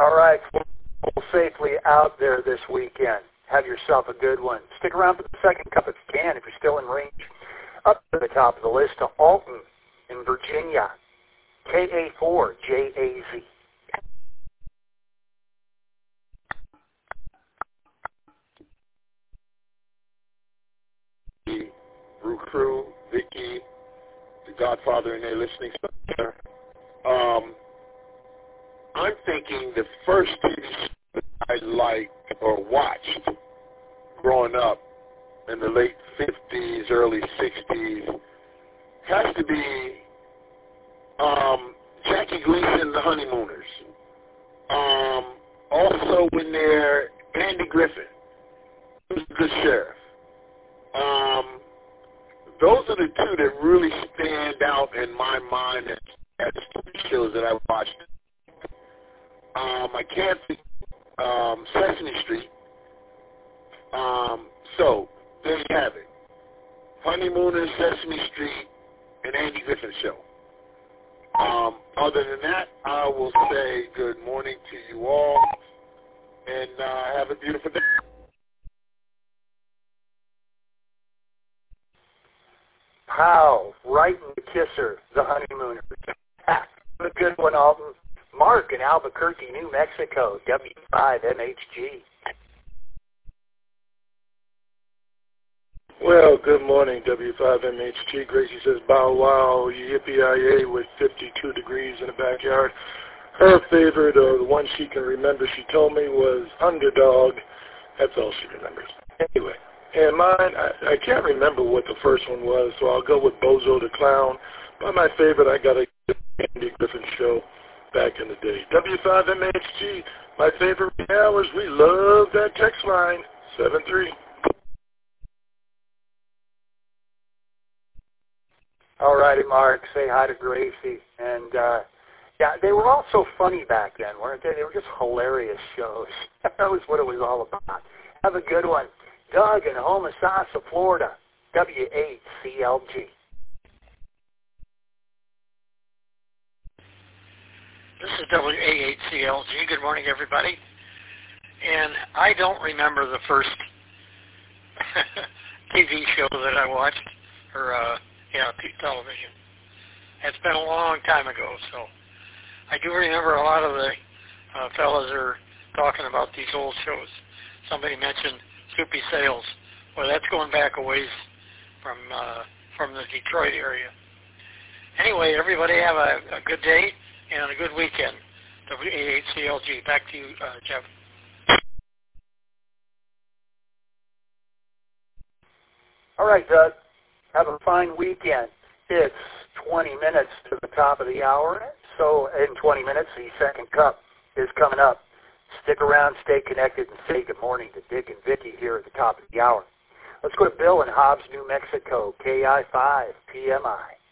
All right, safely out there this weekend. Have yourself a good one. Stick around for the second cup if you can, if you're still in range. Up to the top of the list to Alton in Virginia, KA4JAZ. Brew Crew, Vicky, the Godfather in there listening. I'm thinking the first TV show that I liked or watched growing up in the late 50s, early 60s has to be Jackie Gleason, The Honeymooners. Also in there, Andy Griffin, who's a good sheriff. Those are the two that really stand out in my mind as shows that I watched. I can't think Sesame Street. So there you have it. Honeymooners, Sesame Street, and Andy Griffin Show. Other than that, I will say good morning to you all, and have a beautiful day. Pow, right in the kisser, The Honeymooners. A good one, Alton. Mark in Albuquerque, New Mexico, W5MHG. Well, good morning, W5MHG. Gracie says, bow wow, yippee-yi-yay, with 52 degrees in the backyard. Her favorite, or the one she can remember, she told me, was Underdog. That's all she remembers. Anyway, and mine, I can't remember what the first one was, so I'll go with Bozo the Clown. But my favorite, I got to get Andy Griffin Show back in the day. W5MHG, my favorite hours. We love that text line, 73. All righty, Mark. Say hi to Gracie. And, yeah, they were all so funny back then, weren't they? They were just hilarious shows. That was what it was all about. Have a good one. Doug in Homosassa, Florida, W8CLG. This is WA8CLG. Good morning, everybody. And I don't remember the first TV show that I watched, or television. It's been a long time ago, so I do remember a lot of the fellas are talking about these old shows. Somebody mentioned Soupy Sales. Well, that's going back a ways from the Detroit area. Anyway, everybody have a good day and a good weekend. WA8CLG. Back to you, Jeff. All right, Doug. Have a fine weekend. It's 20 minutes to the top of the hour, so in 20 minutes, the second cup is coming up. Stick around, stay connected, and say good morning to Dick and Vicky here at the top of the hour. Let's go to Bill in Hobbs, New Mexico, KI5 PMI.